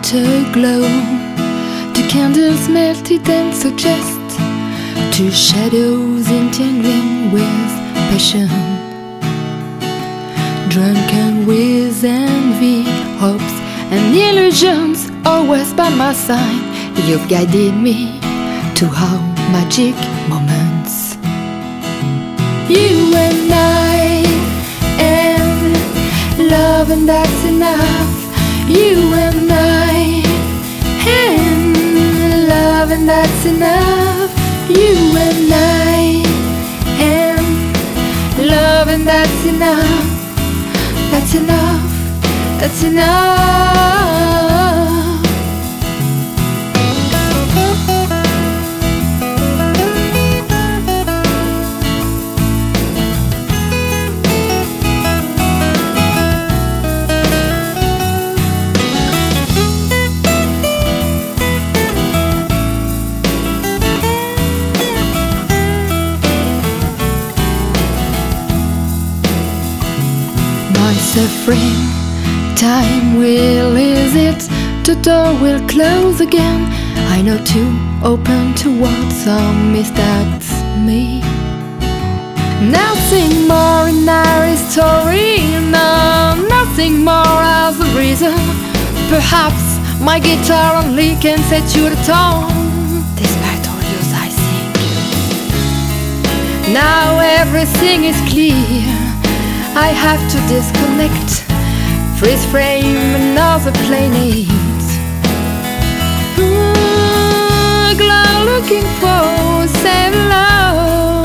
afterglow. Two candles melted and suggest two shadows entangling with passion, drunken with envy, hopes and illusions. Always by my side, you've guided me to our magic moments. You and I, and love, and that's enough. You and I, and love, and that's enough. You and I, and love, and that's enough. That's enough. That's enough. My suffering, time will ease it, the door will close again. I know to open towards some mistakes me. Nothing more in our story, no, nothing more as a reason. Perhaps my guitar only can set you the tone, despite all yours I sing. Now everything is clear, I have to disconnect, freeze frame another planet. Glow looking for save love.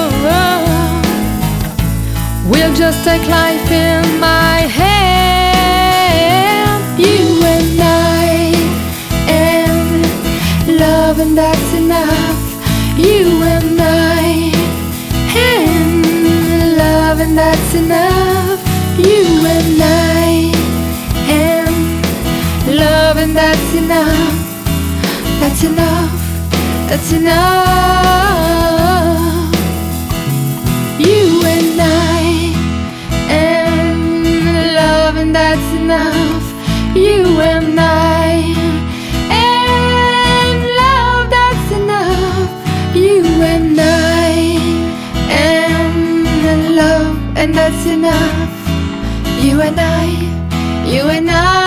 We'll just take life in my hand. You and I, and love, and that's enough. You and I, and love, and that's enough. You and I, and love, and that's enough. That's enough. That's enough. You and I, and love, and that's enough. You and I, and love, that's enough. You and I, and love, and that's enough. You and I, you and I.